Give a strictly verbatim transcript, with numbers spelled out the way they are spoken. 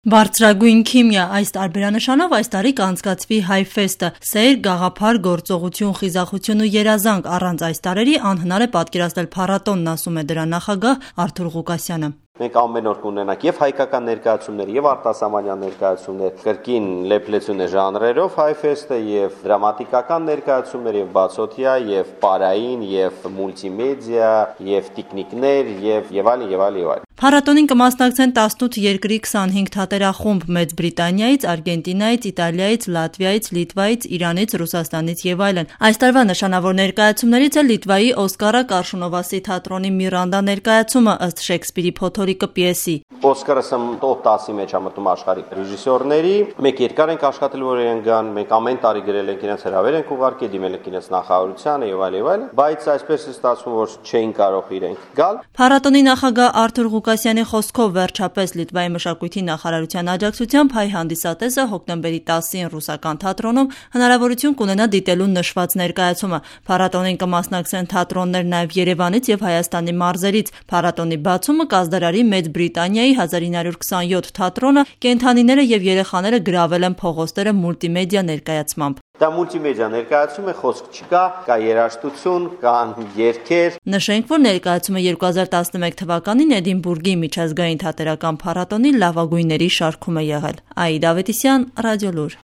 Բարձրագույն քիմիա այս տարբերանշանով այս տարի կանցկացվի Հայֆեստը՝ սեր, գաղափար, գործողություն, խիզախություն ու երազանք, առանց այս տարրերի անհնար է պատկերացնել փառատոնն, ասում է դրա նախագահ Արթուր Ղուկասյանը։ Մենք ամեն օր կունենանք եւ հայկական ներկայացումներ, եւ արտասահմանյան ներկայացումներ, կրկին լեփլեցուն է ժանրերով Հայֆեստը, եւ դրամատիկական ներկայացումներ, եւ բացօթյա, եւ պարային, եւ մուլտիմեդիա, եւ տիկնիկներ, եւ եւ այլն եւ այլն եւ այլն։ Փառատոնին կմասնակցեն տասնութ երկրի քսանհինգ թատերախումբ Մեծ Բրիտանիայից, Արգենտինայից, Իտալիայից, Լատվիայից, Լիտվայից, Իրանից, Ռուսաստանից եւ այլն։ Այս տարվա նշանավոր ներկայացումներից է Լիտվայի Օսկարը Կարշունովասի թատրոնի Միրանդա ներկայացումը ըստ Շեքսպիրի Փոթորիկը պիեսի։ Օսկարը տոպ տասի մեջ ամտում աշխարհի ռեժիսորների, մենք երկար ենք աշխատել, որ իրեն գան, մենք ամեն տարի գրել ենք իրենց հրավեր ենք ուղարկել, դիմել ենք իրենց նախարարությանը եւ այլ եւ այլ, բայց այսպես է ստացվում, որ չէին կարող իրենք գալ։ Փառատոնի նախագահ Արթուր Ղուկասյանի խոսքով վերջապես Լիտվայի մշակույթի նախարարության աջակցությամբ հայ հանդիսատեսը հոկտեմբերի տասին ռուսական թատրոնում հնարավորություն կունենա դիտելու նշված ներկայացումը։ Փառատոնին կմասնակցեն թատրոններ նաև Երևանից եւ Հայաստանի մարզերից։ Փառատոնի բացումը կազդարարի Մեծ Բրիտանիայի հազար ինը հարյուր քսանյոթ թատրոնը կենդանիները եւ երեխաները գրավել են փողոցները մուլտիմեդիա ներկայացմամբ։ Դա մուլտիմեդիա ներկայացում է, խոսք չկա, կա երաժշտություն, կան երգեր։ Նշենք, որ ներկայացումը երկու հազար տասնմեկ թվականին Էդինբուրգի միջազգային թատերական փառատոնի լավագույնների շարքում է եղել։ Աիդա Ավետիսյան, Ռադիոլուր։